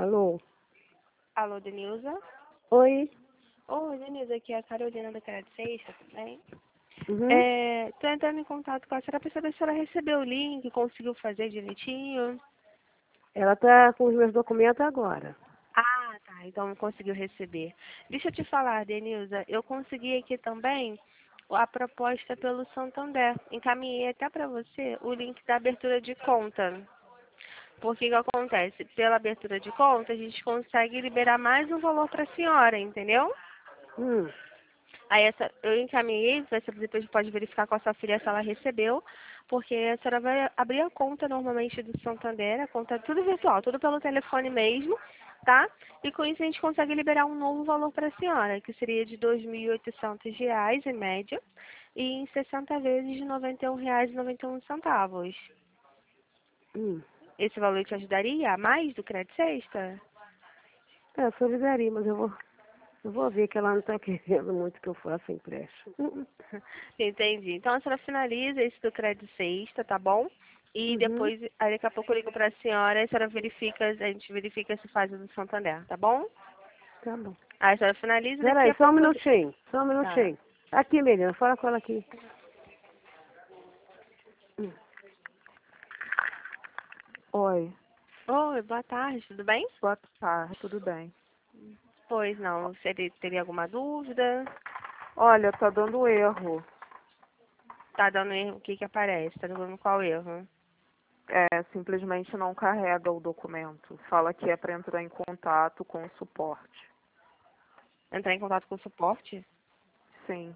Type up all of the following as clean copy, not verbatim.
Alô? Alô, Denilza? Oi? Oi, Denilza, aqui é a Carolina da Crédito Sexta, tudo bem? Uhum. Tô entrando em contato com a senhora para saber se ela recebeu o link, conseguiu fazer direitinho. Ela tá com os meus documentos agora. Ah, tá, então conseguiu receber. Deixa eu te falar, Denilza, eu consegui aqui também a proposta pelo Santander. Encaminhei até para você o link da abertura de conta. Porque o que acontece? Pela abertura de conta, a gente consegue liberar mais um valor para a senhora, entendeu? Hum. Aí eu encaminhei, você depois pode verificar com a sua filha se ela recebeu, porque a senhora vai abrir a conta normalmente do Santander, a conta é tudo virtual, tudo pelo telefone mesmo, tá? E com isso a gente consegue liberar um novo valor para a senhora, que seria de R$ 2.800 em média, e em 60 vezes de R$ 91,91. Hum. Esse valor te ajudaria a mais do Crédito Sexta? É, solidaria, mas eu vou ver que ela não tá querendo muito que eu faça empréstimo. Entendi. Então a senhora finaliza esse do Crédito Sexta, tá bom? E Uhum. depois, aí daqui a pouco eu ligo para a senhora e a senhora verifica, a gente verifica se faz o do Santander, tá bom? Tá bom. Aí a senhora finaliza, daqui Peraí, a só um pouco... minutinho. Só um Tá. minutinho. Aqui, menina, fala com ela aqui. Hum. Oi, Oi, boa tarde, tudo bem? boa tarde, tudo bem? Pois não, você teria alguma dúvida? Olha, tá dando erro. Tá dando erro, o que que aparece? Tá dando qual erro? Simplesmente não carrega o documento. Fala que é para entrar em contato com o suporte. Entrar em contato com o suporte? Sim,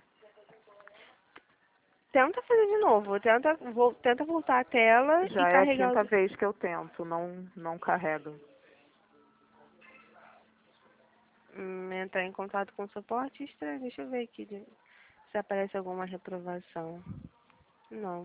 Tenta fazer de novo, tenta voltar a tela e já é a carregar quinta vez que eu tento, não carrega. entrar em contato com o suporte, estranho, deixa eu ver aqui se aparece alguma reprovação. Não.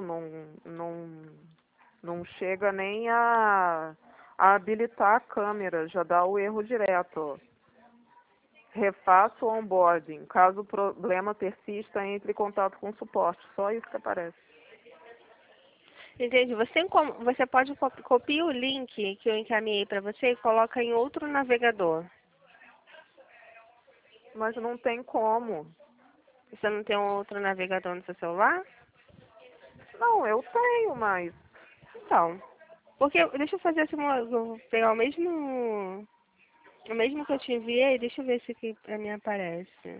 Não chega nem a habilitar a câmera, já dá o erro direto. Ó. Refaça o onboarding. Caso o problema persista, entre em contato com o suporte. Só isso que aparece. Entendi. Você pode copiar o link que eu encaminhei para você e coloca em outro navegador. Mas não tem como. Você não tem um outro navegador no seu celular? Não, eu tenho, mas Então, porque deixa eu fazer a simulação, vou pegar o mesmo que eu te enviei, deixa eu ver se aqui pra mim aparece.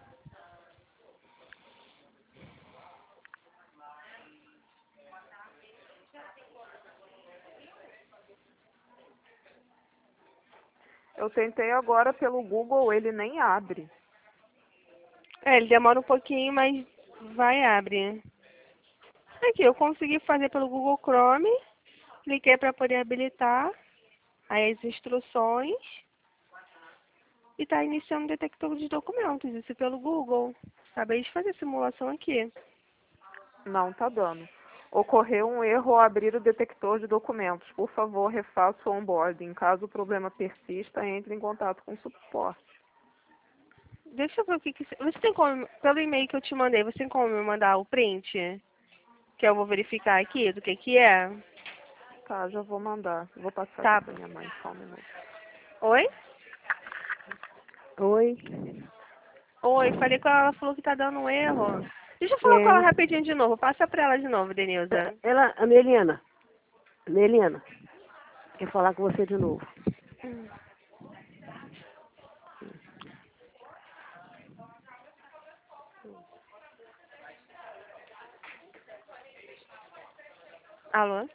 eu tentei agora pelo Google, ele nem abre. Ele demora um pouquinho, mas vai abrir. Aqui, eu consegui fazer pelo Google Chrome, cliquei para poder habilitar, aí as instruções, e está iniciando o detector de documentos, isso pelo Google. Acabei de fazer a simulação aqui. Não tá dando. Ocorreu um erro ao abrir o detector de documentos. Por favor, refaça o onboarding. Caso o problema persista, entre em contato com o suporte. Deixa eu ver o que você tem como, pelo e-mail que eu te mandei, você tem como me mandar o print? Que eu vou verificar aqui do que é? Tá, já vou mandar. Vou passar aqui Tá. pra minha mãe, só um minuto. Oi? Oi? Oi, falei com ela falou que tá dando um erro. Deixa eu falar com ela É. rapidinho de novo. Passa pra ela de novo, Denilza. Ela, a Melina, quer falar com você de novo. Alô?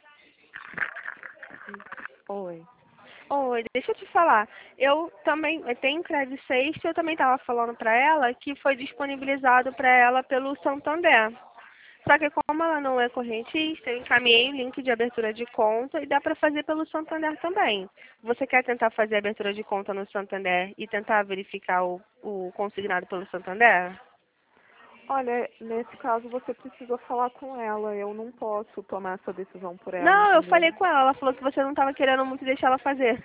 Oi. Oi, deixa eu te falar. Eu também eu tenho Crédito Sexta, eu também estava falando para ela que foi disponibilizado para ela pelo Santander. Só que como ela não é correntista, eu encaminhei o link de abertura de conta e dá para fazer pelo Santander também. Você quer tentar fazer a abertura de conta no Santander e tentar verificar o consignado pelo Santander? Olha, nesse caso você precisa falar com ela. Eu não posso tomar essa decisão por ela, Não, eu entendeu? falei com ela. Ela falou que você não estava querendo muito deixar ela fazer.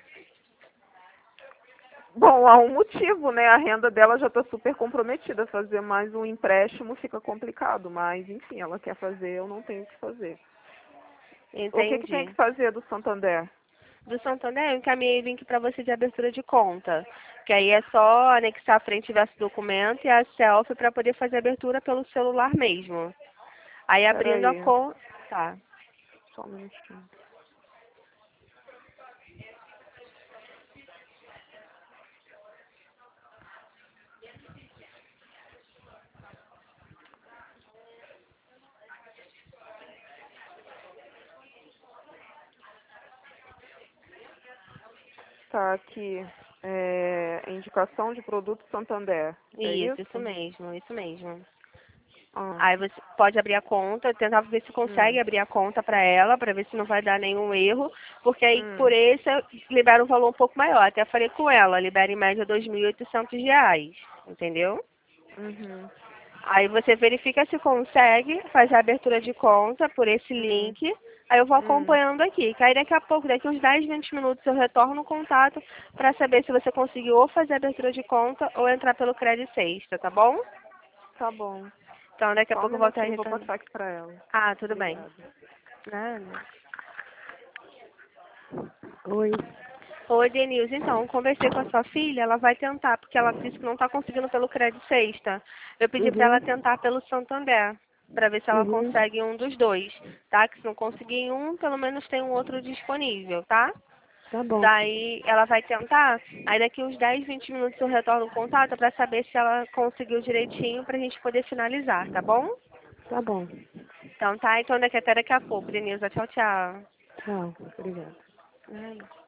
Bom, há um motivo, né? A renda dela já está super comprometida. Fazer mais um empréstimo fica complicado, mas enfim, ela quer fazer, eu não tenho o que fazer. O que tem Entendi. que fazer do Santander? Do Santander, eu encaminhei o link para você de abertura de conta. Que aí é só anexar a frente e verso do documento e a selfie para poder fazer a abertura pelo celular mesmo. Aí abrindo a Peraí, conta. Tá. só um minutinho. Tá aqui, indicação de produto Santander, é Isso, isso? isso mesmo, isso mesmo. Ah, Aí você pode abrir a conta, tentar ver se consegue abrir a conta para ela, para ver se não vai dar nenhum erro, porque aí por esse libera um valor um pouco maior. Até falei com ela, libera em média R$ 2.800, entendeu? uhum, Aí você verifica se consegue, faz a abertura de conta por esse link, aí eu vou acompanhando aqui. Que aí daqui a pouco, daqui uns 10, 20 minutos, eu retorno no contato para saber se você conseguiu ou fazer a abertura de conta ou entrar pelo Crédito Sexta, tá bom? tá bom. Então daqui a Só um pouco eu volto a minutinho, vou retornar. passar aqui pra ela. Ah, tudo bem. Obrigada. Nada. Oi. Oi, Denilson. Então, conversei com a sua filha, ela vai tentar, porque ela disse que não está conseguindo pelo Crédito Sexta. Eu pedi para ela Uhum. tentar pelo Santander, para ver se ela Uhum. consegue um dos dois, tá? Que se não conseguir um, pelo menos tem um outro disponível, tá? Tá bom. Daí ela vai tentar, aí daqui uns 10, 20 minutos eu retorno o contato para saber se ela conseguiu direitinho para a gente poder finalizar, tá bom? Tá bom. Então tá, então até daqui a pouco, Denilson. Tchau, tchau. Tchau. Obrigada. Nada.